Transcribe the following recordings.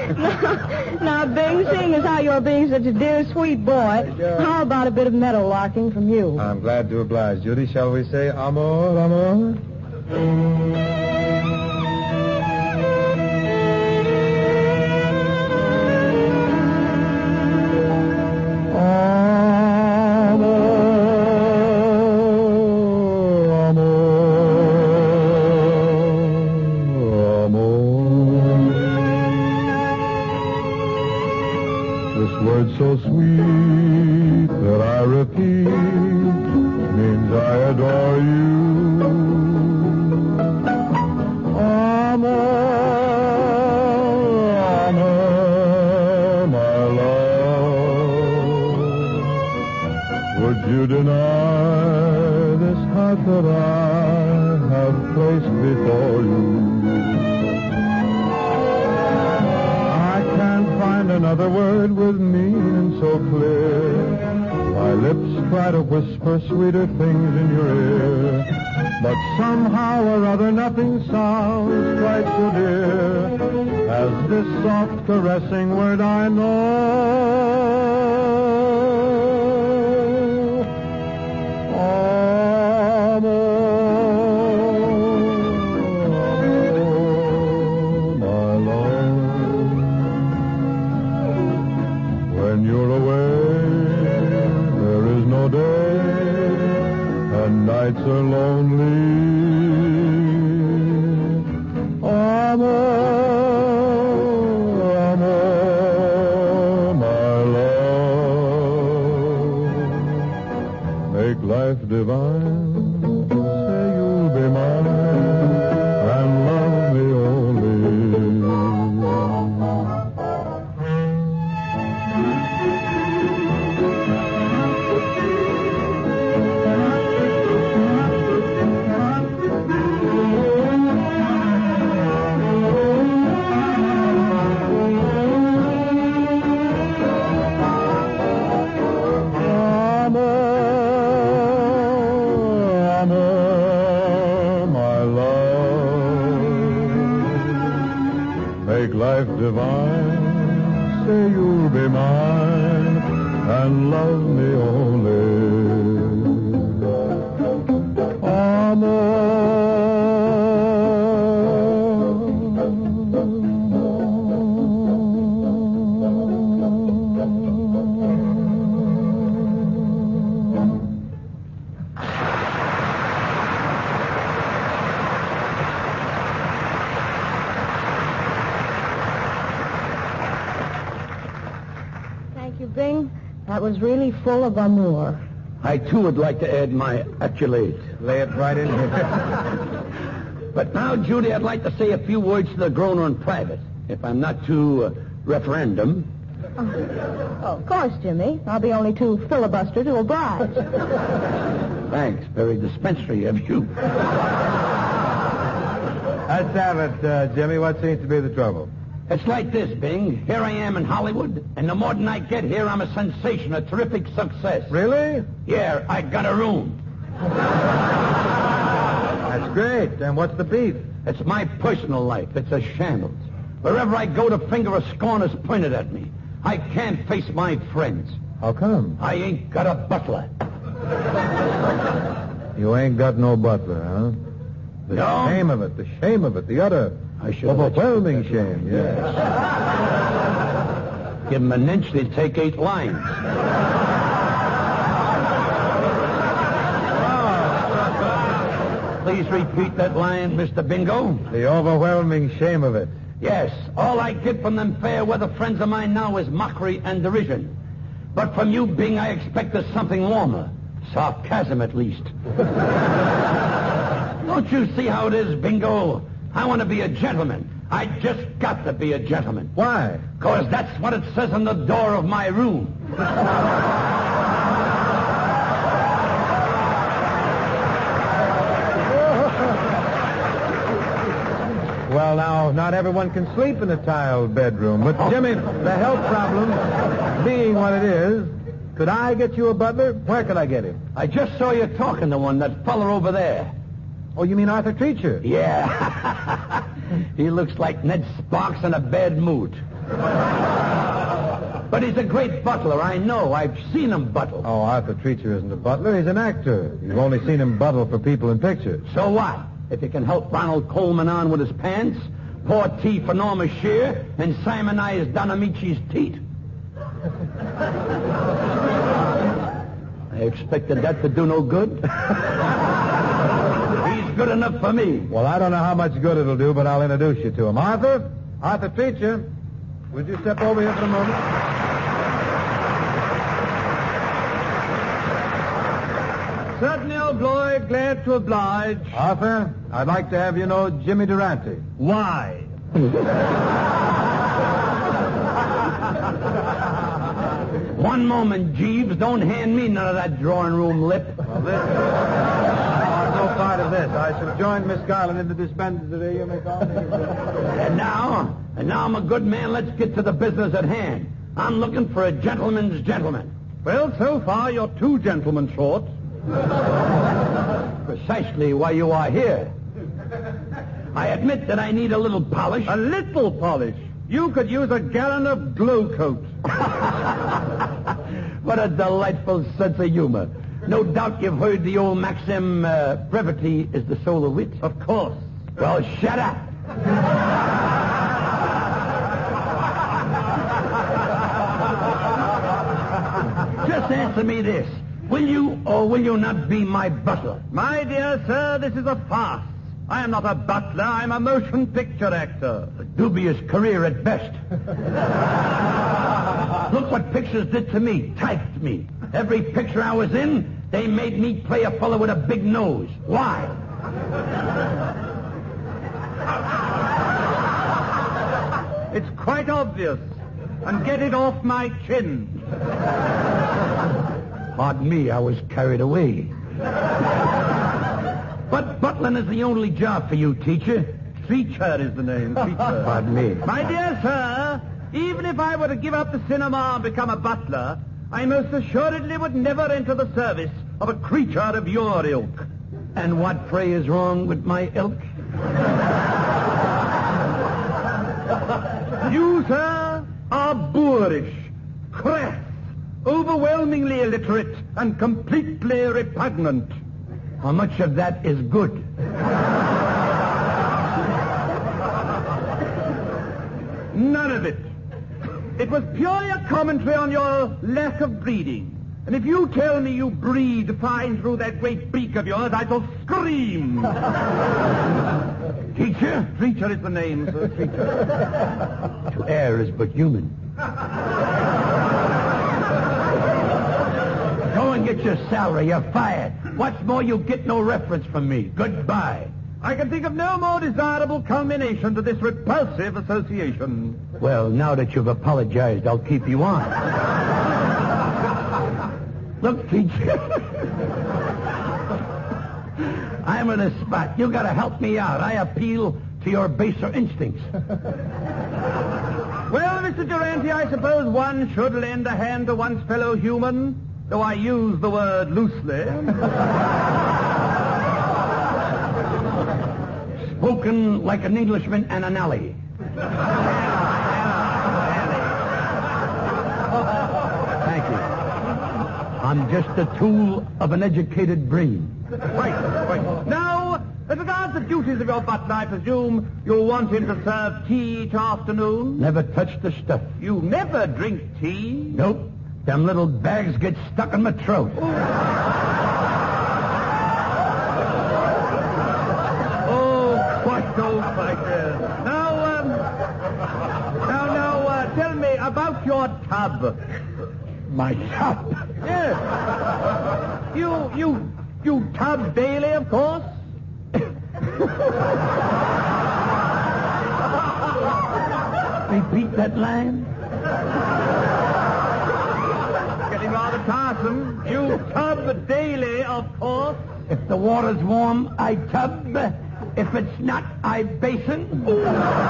Now, Bing, seeing as how you're being such a dear, sweet boy, how about a bit of meadowlarking from you? I'm glad to oblige, Judy. Shall we say amor, amor? So sweet that I repeat means I adore you. Amor, amor, my love. Would you deny this heart that I have placed before you? Another word with meaning so clear. My lips try to whisper sweeter things in your ear, but somehow or other nothing sounds quite so dear as this soft caressing word I know. Amor. When you're away, there is no day, and nights are lonely. Amor, amor, my love. Make life divine, say you'll be mine, and love me only. Life divine, say you'll be mine and love me only. Bing, that was really full of amour. I, too, would like to add my accolades. Lay it right in here. But now, Judy, I'd like to say a few words to the groaner in private, if I'm not too referendum. Oh, of course, Jimmy. I'll be only too filibuster to oblige. Thanks. Very dispensary of you. Let's have it, Jimmy. What seems to be the trouble? It's like this, Bing. Here I am in Hollywood, and the more than I get here, I'm a sensation, a terrific success. Really? Yeah, I got a room. That's great. And what's the beef? It's my personal life. It's a shambles. Wherever I go, the finger of scorn is pointed at me. I can't face my friends. How come? I ain't got a butler. You ain't got no butler, huh? The No. shame of it, the shame of it, the utter overwhelming shame, yes. Give him an inch, they'd take 8 lines. Please repeat that line, Mr. Bingo. The overwhelming shame of it. Yes, all I get from them fair weather friends of mine now is mockery and derision. But from you, Bing, I expected something warmer. Sarcasm, at least. Don't you see how it is, Bingo? I want to be a gentleman. I just got to be a gentleman. Why? Because that's what it says on the door of my room. Well, now, not everyone can sleep in a tiled bedroom. But, Jimmy, the health problem being what it is, could I get you a butler? Where could I get him? I just saw you talking to one, that feller over there. Oh, you mean Arthur Treacher? Yeah. He looks like Ned Sparks in a bad mood. But he's a great butler, I know. I've seen him buttle. Oh, Arthur Treacher isn't a butler. He's an actor. You've only seen him buttle for people in pictures. So what? If he can help Ronald Coleman on with his pants, pour tea for Norma Shear, and simonize Don Amici's teat. I expected that to do no good. He's good enough for me. Well, I don't know how much good it'll do, but I'll introduce you to him. Arthur Treacher, would you step over here for a moment? Certainly, old boy. Glad to oblige. Arthur, I'd like to have you know Jimmy Durante. Why? One moment, Jeeves. Don't hand me none of that drawing room lip. Well, this is no part of this. I shall join Miss Garland in the dispensary, you may call me. And now I'm a good man. Let's get to the business at hand. I'm looking for a gentleman's gentleman. Well, so far you're 2 gentlemen short. Precisely why you are here. I admit that I need a little polish. A little polish? You could use a gallon of Glow Coat. What a delightful sense of humor. No doubt you've heard the old maxim, brevity is the soul of wit. Of course. Well, shut up. Just answer me this. Will you or will you not be my butler? My dear sir, this is a farce. I am not a butler. I'm a motion picture actor. A dubious career at best. Look what pictures did to me. Typed me. Every picture I was in, they made me play a fellow with a big nose. Why? It's quite obvious. And get it off my chin. Pardon me, I was carried away. But butling is the only job for you, teacher. Treacher is the name. Treacher. Pardon me. My dear sir, even if I were to give up the cinema and become a butler, I most assuredly would never enter the service of a creature of your ilk. And what, pray, is wrong with my ilk? You, sir, are boorish, crass, overwhelmingly illiterate, and completely repugnant. How much of that is good? None of it. It was purely a commentary on your lack of breeding. And if you tell me you breathe fine through that great beak of yours, I shall scream. Teacher? Treacher is the name, sir. Treacher. To err is but human. Go and get your salary. You're fired. What's more, you get no reference from me. Goodbye. I can think of no more desirable culmination to this repulsive association. Well, now that you've apologized, I'll keep you on. Look, teacher. I'm in a spot. You gotta help me out. I appeal to your baser instincts. Well, Mr. Durante, I suppose one should lend a hand to one's fellow human, though I use the word loosely. Spoken like an Englishman and an alley. Thank you. I'm just a tool of an educated brain. Right. Now, as regards the duties of your butler, I presume you'll want him to serve tea each afternoon? Never touch the stuff. You never drink tea? Nope. Them little bags get stuck in my throat. Old fighter. Now, tell me about your tub. My tub? Yes. You tub daily, of course? Repeat that line? Getting rather tiresome. You tub daily, of course? If the water's warm, I tub. If it's not, I basin. Well,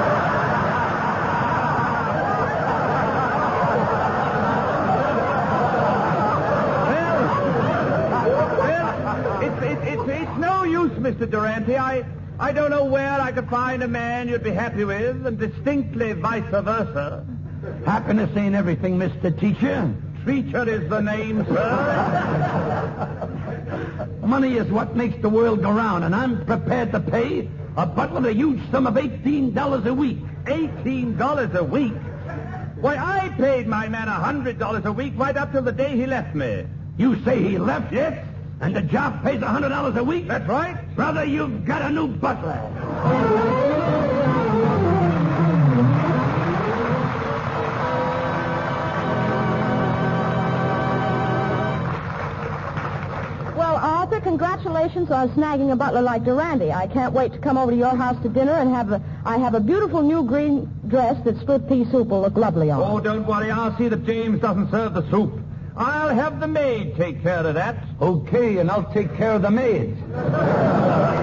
it's no use, Mr. Durante. I don't know where I could find a man you'd be happy with, and distinctly vice versa. Happiness ain't everything, Mr. Teacher. Treacher is the name, sir. Money is what makes the world go round, and I'm prepared to pay a butler a huge sum of $18 a week. $18 a week? Why, I paid my man $100 a week right up till the day he left me. You say he left? Yes. And the job pays $100 a week? That's right. Brother, you've got a new butler. Well, Arthur, congratulations on snagging a butler like Durante. I can't wait to come over to your house to dinner and I have a beautiful new green dress that split pea soup will look lovely on. Oh, don't worry. I'll see that James doesn't serve the soup. I'll have the maid take care of that. Okay, and I'll take care of the maids.